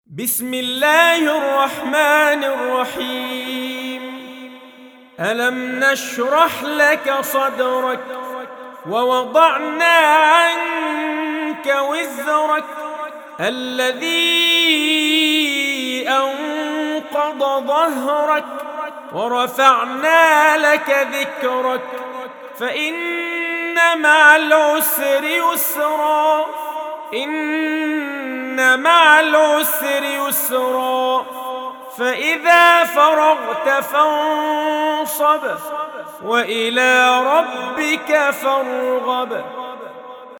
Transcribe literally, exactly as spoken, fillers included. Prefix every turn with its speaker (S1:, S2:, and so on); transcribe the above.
S1: بسم الله الرحمن الرحيم. ألم نشرح لك صدرك ووضعنا عنك وزرك الذي أنقض ظهرك ورفعنا لك ذكرك فإن مع العسر يسرا إن مع العسر يسرا فإذا فرغت فانصب وإلى ربك فارغب.